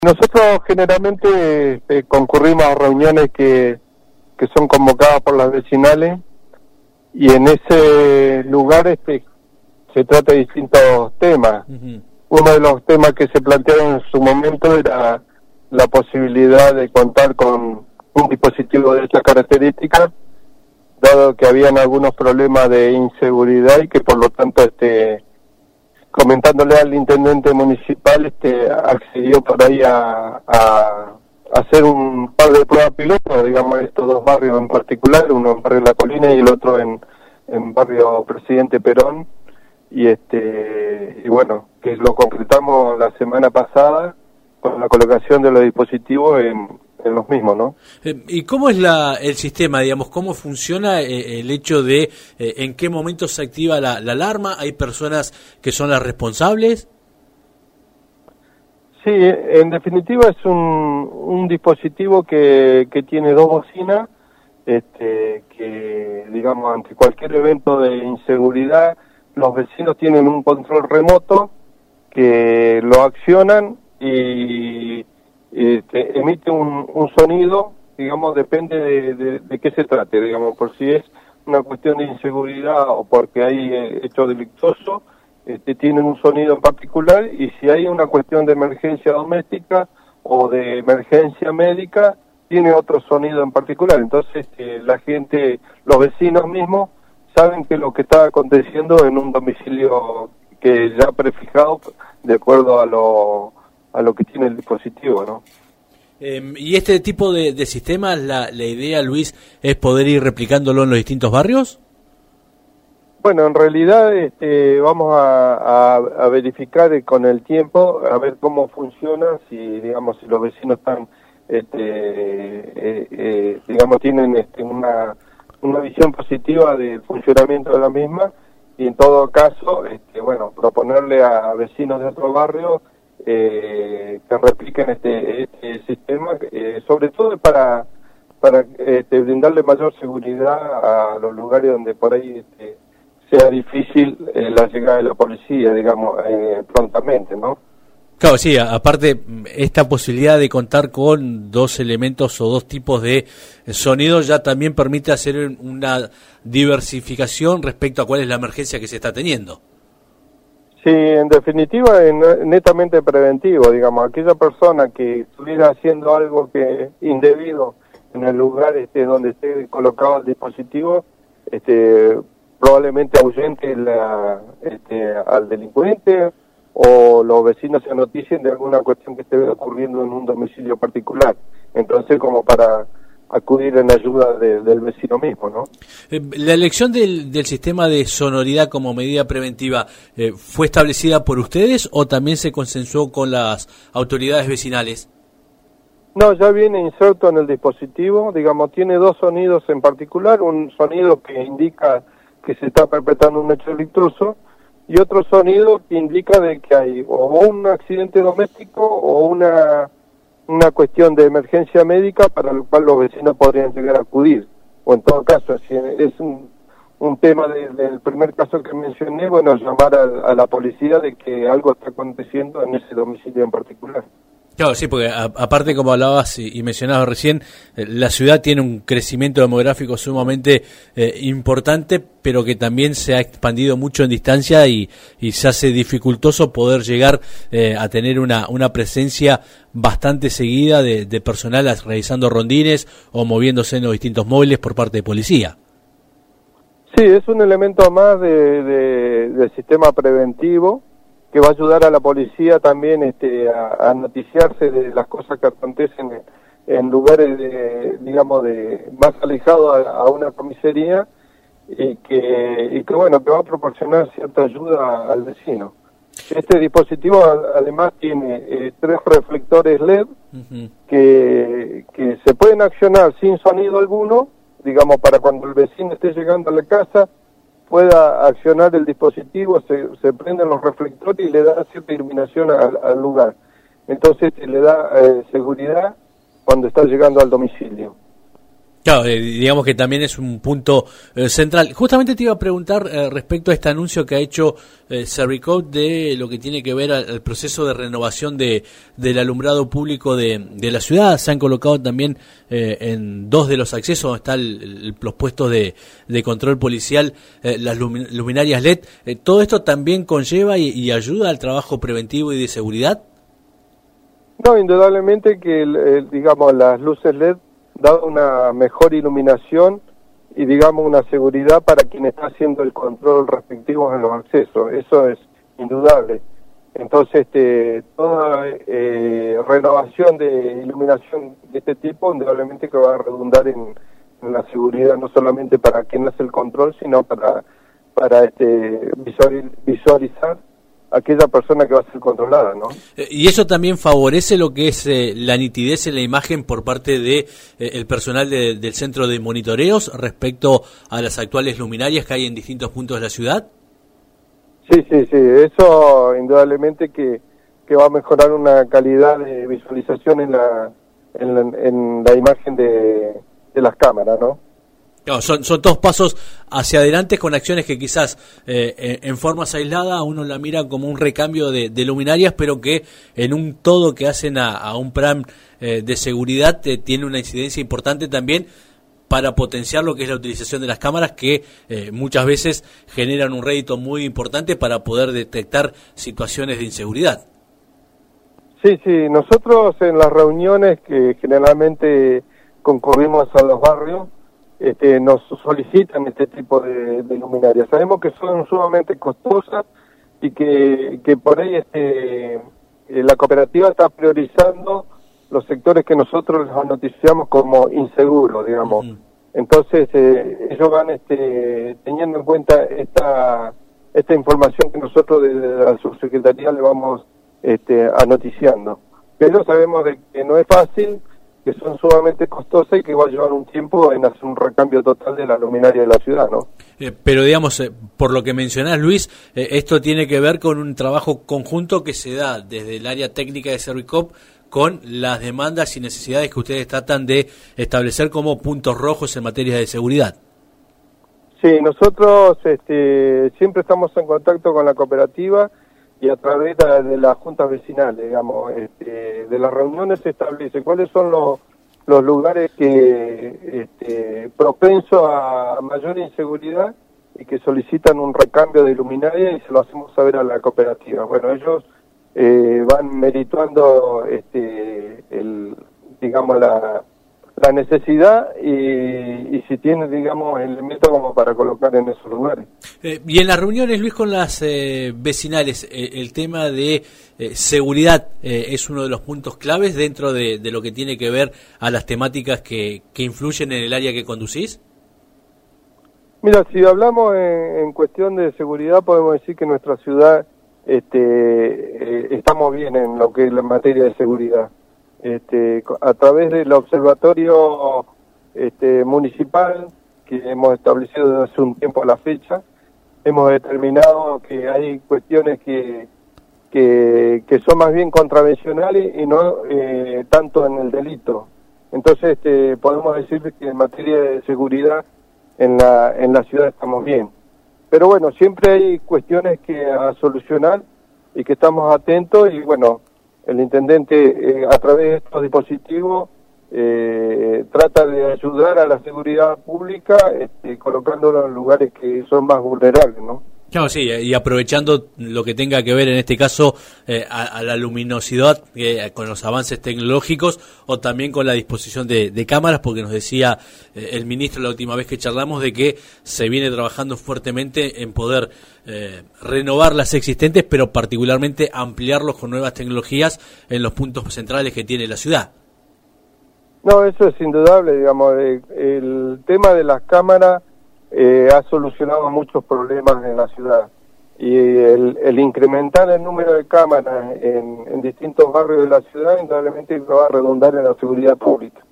Nosotros generalmente concurrimos a reuniones que son convocadas por las vecinales y en ese lugar se trata de distintos temas. Uh-huh. Uno de los temas que se plantearon en su momento era la posibilidad de contar con un dispositivo de esta característica, dado que habían algunos problemas de inseguridad y que por lo tanto comentándole al intendente municipal accedió por ahí a hacer un par de pruebas pilotos, digamos, en estos dos barrios en particular, uno en barrio La Colina y el otro en barrio Presidente Perón, y bueno, que lo concretamos la semana pasada con la colocación de los dispositivos en los mismos, ¿no? ¿Y cómo es el sistema, digamos, cómo funciona el hecho de en qué momento se activa la alarma? ¿Hay personas que son las responsables? Sí, en definitiva es un dispositivo que tiene dos bocinas, que digamos ante cualquier evento de inseguridad los vecinos tienen un control remoto que lo accionan y emite un sonido, digamos, depende de qué se trate, digamos, por si es una cuestión de inseguridad o porque hay hecho delictuoso, tienen un sonido en particular, y si hay una cuestión de emergencia doméstica o de emergencia médica, tiene otro sonido en particular. Entonces la gente, los vecinos mismos, saben que lo que está aconteciendo en un domicilio que ya prefijado de acuerdo a lo que tiene el dispositivo, ¿no? ¿Y este tipo de sistemas, la idea, Luis, es poder ir replicándolo en los distintos barrios? Bueno, en realidad vamos a verificar con el tiempo, a ver cómo funciona, si digamos si los vecinos están, digamos tienen una visión positiva del funcionamiento de la misma, y en todo caso, bueno, proponerle a vecinos de otro barrio que repliquen este sistema, sobre todo para brindarle mayor seguridad a los lugares donde por ahí sea difícil la llegada de la policía, digamos, prontamente, ¿no? Claro, sí, aparte esta posibilidad de contar con dos elementos o dos tipos de sonido ya también permite hacer una diversificación respecto a cuál es la emergencia que se está teniendo. Sí, en definitiva es netamente preventivo, digamos, aquella persona que estuviera haciendo algo indebido en el lugar donde esté colocado el dispositivo, probablemente ahuyente al delincuente, o los vecinos se noticien de alguna cuestión que esté ocurriendo en un domicilio particular. Entonces, como para acudir en ayuda del vecino mismo, ¿no? La elección del sistema de sonoridad como medida preventiva, ¿fue establecida por ustedes o también se consensuó con las autoridades vecinales? No, ya viene inserto en el dispositivo, digamos, tiene dos sonidos en particular, un sonido que indica que se está perpetrando un hecho delictuoso, y otro sonido que indica de que hay o un accidente doméstico o una cuestión de emergencia médica para lo cual los vecinos podrían llegar a acudir. O en todo caso, si es un tema del primer caso que mencioné, bueno, llamar a la policía de que algo está aconteciendo en ese domicilio en particular. Claro, sí, porque aparte, como hablabas y mencionabas recién, la ciudad tiene un crecimiento demográfico sumamente importante, pero que también se ha expandido mucho en distancia y se hace dificultoso poder llegar a tener una presencia bastante seguida de personal realizando rondines o moviéndose en los distintos móviles por parte de policía. Sí, es un elemento más del sistema preventivo, que va a ayudar a la policía también a noticiarse de las cosas que acontecen en lugares digamos más alejados a una comisaría, y que bueno, que va a proporcionar cierta ayuda al vecino. Este dispositivo además tiene 3 reflectores LED uh-huh. que se pueden accionar sin sonido alguno, digamos, para cuando el vecino esté llegando a la casa pueda accionar el dispositivo, se prenden los reflectores y le da cierta iluminación al lugar. Entonces le da seguridad cuando está llegando al domicilio. Claro, digamos que también es un punto central. Justamente te iba a preguntar respecto a este anuncio que ha hecho Servicop de lo que tiene que ver al proceso de renovación del alumbrado público de la ciudad. Se han colocado también en 2 de los accesos donde están los puestos de control policial, las luminarias LED. ¿Todo esto también conlleva y ayuda al trabajo preventivo y de seguridad? No, indudablemente que digamos las luces LED dado una mejor iluminación y digamos una seguridad para quien está haciendo el control respectivo en los accesos, eso es indudable. Entonces toda renovación de iluminación de este tipo indudablemente que va a redundar en la seguridad no solamente para quien hace el control, sino para visualizar aquella persona que va a ser controlada, ¿no? Y eso también favorece lo que es la nitidez en la imagen por parte de el personal del centro de monitoreos respecto a las actuales luminarias que hay en distintos puntos de la ciudad. Sí, eso indudablemente que va a mejorar una calidad de visualización en la imagen de las cámaras, ¿no? No, son 2 pasos hacia adelante con acciones que quizás en formas aisladas uno la mira como un recambio de luminarias, pero que en un todo que hacen a un plan de seguridad tiene una incidencia importante también para potenciar lo que es la utilización de las cámaras que muchas veces generan un rédito muy importante para poder detectar situaciones de inseguridad. Sí, nosotros en las reuniones que generalmente concurrimos a los barrios, nos solicitan este tipo de luminarias. Sabemos que son sumamente costosas y que por ahí la cooperativa está priorizando los sectores que nosotros les noticiamos como inseguros, digamos. Uh-huh. Entonces ellos van teniendo en cuenta esta información que nosotros desde la subsecretaría le vamos anoticiando. Pero sabemos de que no es fácil, que son sumamente costosas y que va a llevar un tiempo en hacer un recambio total de la luminaria de la ciudad, ¿no? Pero digamos, por lo que mencionás, Luis, esto tiene que ver con un trabajo conjunto que se da desde el área técnica de Servicop con las demandas y necesidades que ustedes tratan de establecer como puntos rojos en materia de seguridad. Sí, nosotros siempre estamos en contacto con la cooperativa y a través de las juntas vecinales, digamos, de las reuniones se establece cuáles son los lugares que propensos a mayor inseguridad y que solicitan un recambio de luminaria y se lo hacemos saber a la cooperativa. Bueno, ellos van merituando digamos la necesidad y si tiene, digamos, el método como para colocar en esos lugares. Y en las reuniones, Luis, con las vecinales, el tema de seguridad es uno de los puntos claves dentro de lo que tiene que ver a las temáticas que influyen en el área que conducís. Mira, si hablamos en cuestión de seguridad, podemos decir que nuestra ciudad estamos bien en lo que es la materia de seguridad. A través del observatorio municipal que hemos establecido desde hace un tiempo a la fecha, hemos determinado que hay cuestiones que son más bien contravencionales y no tanto en el delito. Entonces podemos decir que en materia de seguridad en la ciudad estamos bien. Pero bueno, siempre hay cuestiones que a solucionar y que estamos atentos y bueno, el intendente a través de estos dispositivos trata de ayudar a la seguridad pública colocándolo en lugares que son más vulnerables, ¿no? Claro, sí, y aprovechando lo que tenga que ver en este caso a la luminosidad con los avances tecnológicos o también con la disposición de cámaras, porque nos decía el ministro la última vez que charlamos de que se viene trabajando fuertemente en poder renovar las existentes, pero particularmente ampliarlos con nuevas tecnologías en los puntos centrales que tiene la ciudad. No, eso es indudable, digamos, el tema de las cámaras ha solucionado muchos problemas en la ciudad y el incrementar el número de cámaras en distintos barrios de la ciudad indudablemente va a redundar en la seguridad pública.